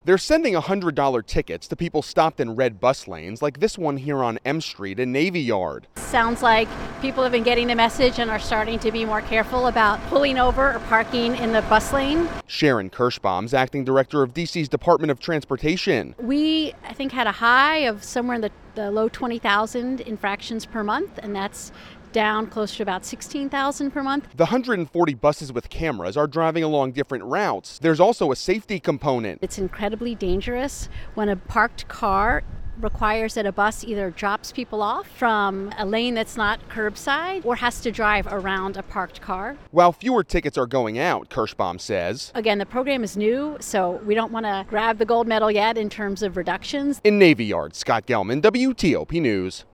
They're sending $100 tickets to people stopped in red bus lanes, like this one here on M Street in Navy Yard. Sounds like people have been getting the message and are starting to be more careful about pulling over or parking in the bus lane. Sharon Kirschbaum's acting director of DC's Department of Transportation. We, I think, had a high of somewhere in the low 20,000 infractions per month, and that's down close to about 16,000 per month. The 140 buses with cameras are driving along different routes. There's also a safety component. It's incredibly dangerous when a parked car requires that a bus either drops people off from a lane that's not curbside or has to drive around a parked car. While fewer tickets are going out, Kirschbaum says. Again, the program is new, so we don't want to grab the gold medal yet in terms of reductions. In Navy Yard, Scott Gelman, WTOP News.